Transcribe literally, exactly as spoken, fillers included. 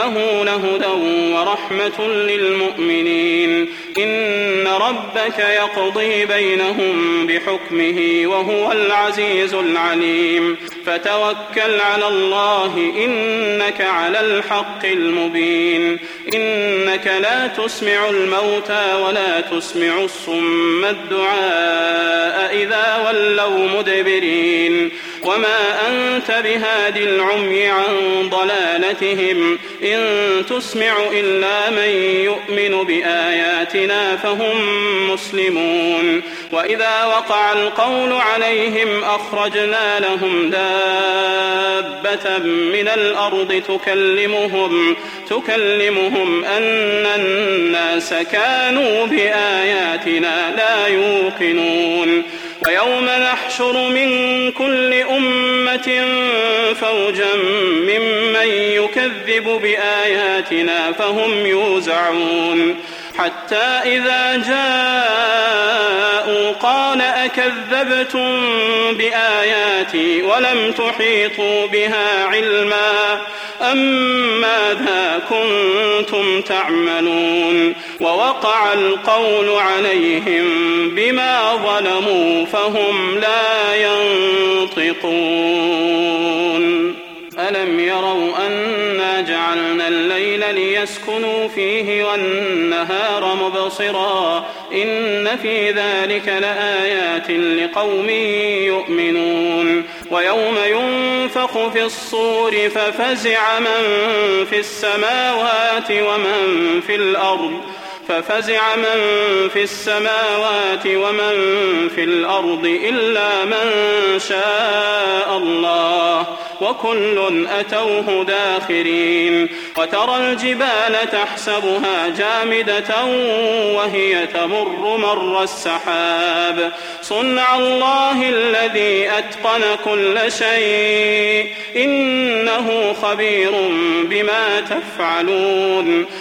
وإنه لهدى ورحمة للمؤمنين. إن ربك يقضي بينهم بحكمه وهو العزيز العليم. فتوكل على الله إنك على الحق المبين. إنك لا تسمع الموتى ولا تسمع الصم الدعاء إذا ولوا مدبرين. وما أنت بهادي العمي عن ضلالتهم إن تسمع إلا من يؤمن بآياتنا فهم مسلمون. وإذا وقع القول عليهم أخرجنا لهم دابة من الأرض تكلمهم تكلمهم أن الناس كانوا بآياتنا لا يوقنون. ويوم نحشر من كل أمة فوجا ممن يكذب بآياتنا فهم يوزعون. حتى إذا جاءوا قال أكذبتم بآياتي ولم تحيطوا بها علما أم ماذا كنتم تعملون. ووقع القول عليهم بما ظلموا فهم لا ينطقون. ألم يروا أنا جعلنا الليل ليسكنوا فيه والنهار مبصرا إن في ذلك لآيات لقوم يؤمنون. ويوم ينفخ في الصور ففزع من في السماوات ومن في الأرض ففزع من في السماوات ومن في الأرض إلا من شاء الله وكل أتوه داخرين. وترى الجبال تحسبها جامدة وهي تمر مر السحاب صنع الله الذي أتقن كل شيء إنه خبير بما تفعلون.